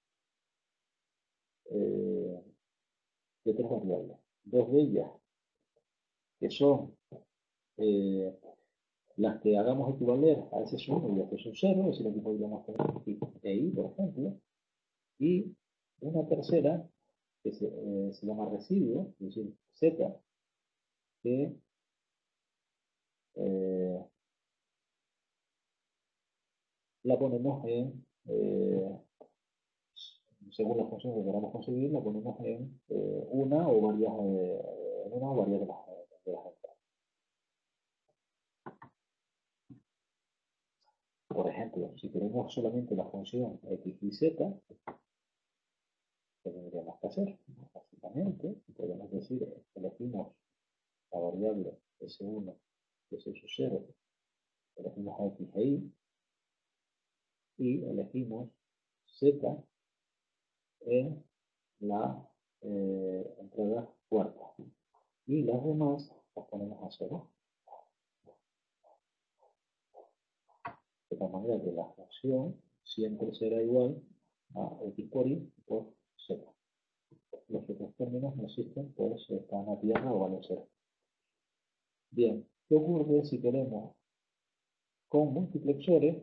eh, de tres variables. Dos de ellas que son eh, las que hagamos equivaler a S sub uno y a S sub cero, es decir, aquí podríamos tener X e Y, por ejemplo, y una tercera que se, eh, se llama residuo, es decir, Z, que eh, la ponemos en, eh, según la función que queramos conseguir, la ponemos en eh, una o varias, eh, en una o varias de las, de las entradas. Por ejemplo, si queremos solamente la función X y Z, ¿qué tendríamos que hacer? Básicamente, podemos decir, elegimos la variable S uno, S sub cero, elegimos a X e Y, y elegimos Z en la eh, entrada cuarta. Y las demás las ponemos a cero. De tal manera que la función siempre será igual a X por Y por Z. Los otros términos no existen, pues están a tierra o valen cero. Bien, ¿qué ocurre si queremos con multiplexores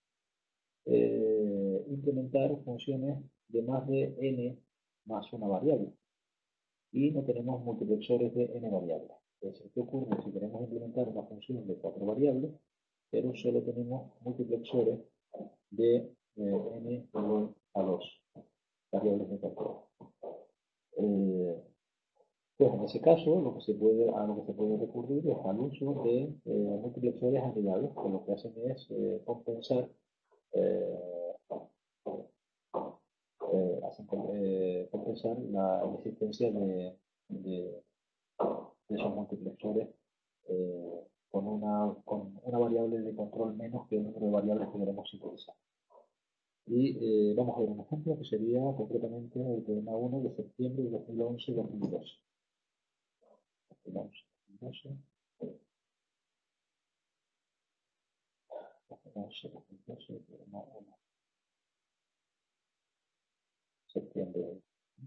eh, implementar funciones de más de n más una variable? Y no tenemos multiplexores de n variables. Entonces, ¿qué ocurre si queremos implementar una función de cuatro variables, pero solo tenemos multiplexores de eh, n igual a dos variables de control? Eh, pues en ese caso, lo que se puede, a lo que se puede recurrir es al uso de eh, multiplexores anidados, que lo que hacen es eh, compensar eh, eh, hacen eh, compensar la existencia de, de, de esos multiplexores eh, con, una, con una variable de control menos que el número de variables que queremos sintetizar. Y eh, vamos a ver un ejemplo que sería concretamente el problema uno de septiembre de dos mil once dos mil doce. dos mil once, dos mil doce, dos mil once, dos mil doce, problema uno, septiembre.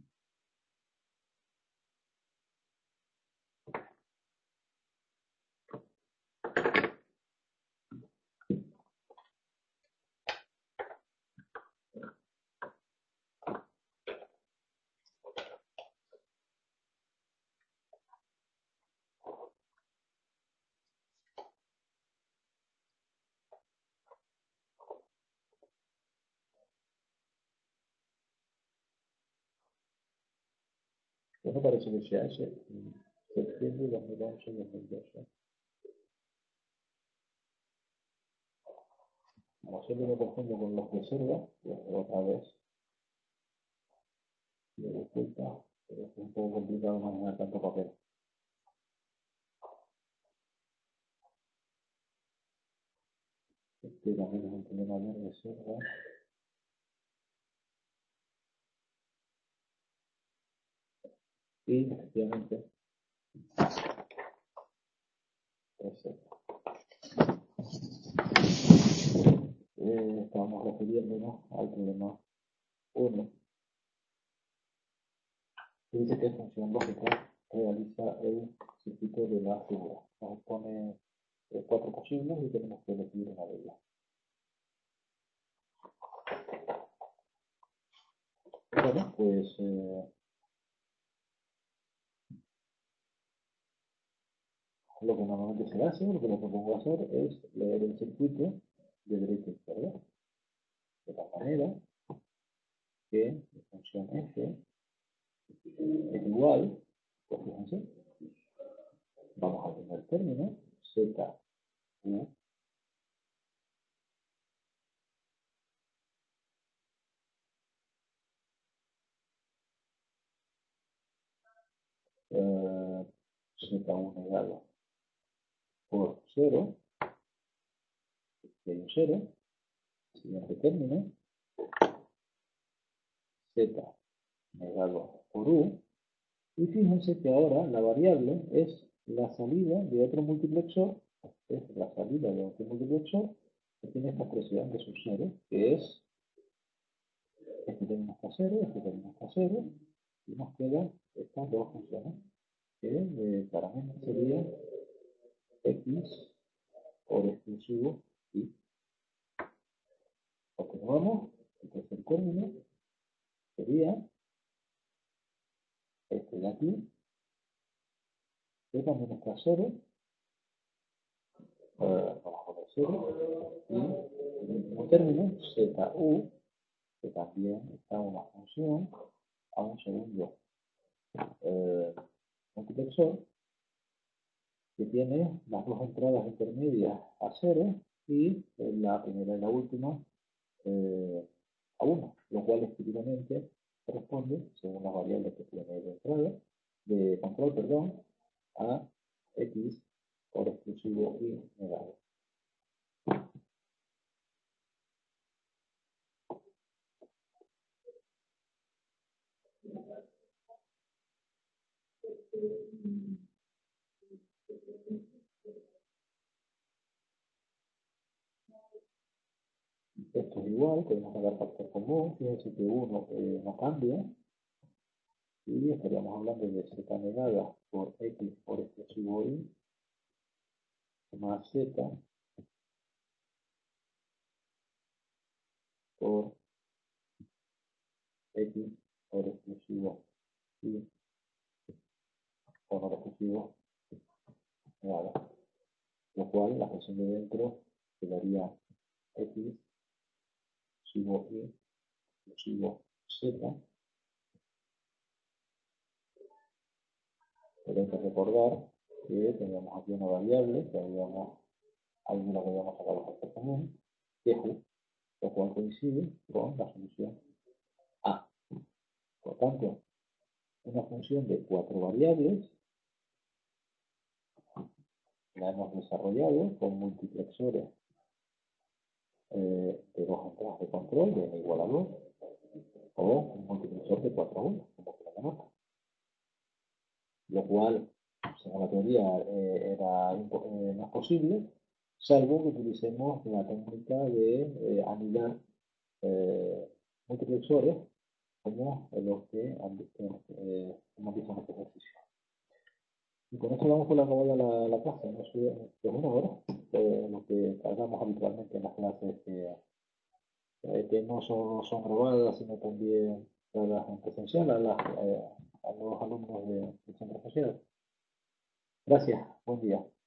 ¿Qué me parece que sea ese? Septiembre de dos mil once dos mil doce. Como siempre me confundo con los reservas, pues otra vez, me disculpa, pero es un poco complicado manejar tanto papel. Este también es un problema de reserva. Y efectivamente, reserva. Eh, estábamos refiriéndonos al problema uno, que dice qué función lógica realiza el circuito de la figura. Nos pone eh, cuatro posibles y tenemos que elegir una de ellas. Bueno, pues eh, lo que normalmente se hace, lo que les propongo hacer es leer el circuito de derecha a izquierda, de tal manera que la función f es igual Pues fíjense, vamos al primer término, Z, U, eh, Z uno negado por cero, y hay un cero, siguiente término, Z negado por U, y fíjense que ahora la variable es la salida de otro multiplexor, es la salida de otro multiplexor que tiene esta expresión de sus cero, que es este término está cero, este término está cero, y nos quedan estas dos funciones, que eh, claramente sería x por exclusivo y. Continuamos, el tercer término sería este de aquí, que también está cero, eh, vamos a poner cero, y el último término, zu, que también está una función a un segundo eh, multiplexor, que tiene las dos entradas intermedias a cero y la primera y la última eh, a uno, lo cual estéticamente corresponde, según las variables que tiene de entrada, de control, perdón, a x por exclusivo y negado. Esto es igual, podemos sacar factor común, fíjense que uno eh, no cambia, y estaríamos hablando de z negada por x por exclusivo y más z por x por exclusivo y por no exclusivo negado, lo cual la función de dentro quedaría x exclusivo y exclusivo z. Pero hay que recordar que teníamos aquí una variable que habíamos, alguna que habíamos sacado factor común, que es u, lo cual coincide con la solución a. Por tanto, una función de cuatro variables la hemos desarrollado con multiplexores eh, de dos entradas de control de n igual a dos o un multiplexor de cuatro a uno, como que lo conozco. Lo cual, según la teoría, eh, era eh, no es posible, salvo que utilicemos la técnica de eh, anular eh, multiplexores como los que eh, hemos visto en este ejercicio. Y con esto vamos por la acabada la, la clase, no sé, de una hora, eh, lo que tardamos habitualmente en las clases que, eh, que no son, son grabadas, sino también dadas en presencial a, las, eh, a los alumnos de, del centro social. Gracias, buen día.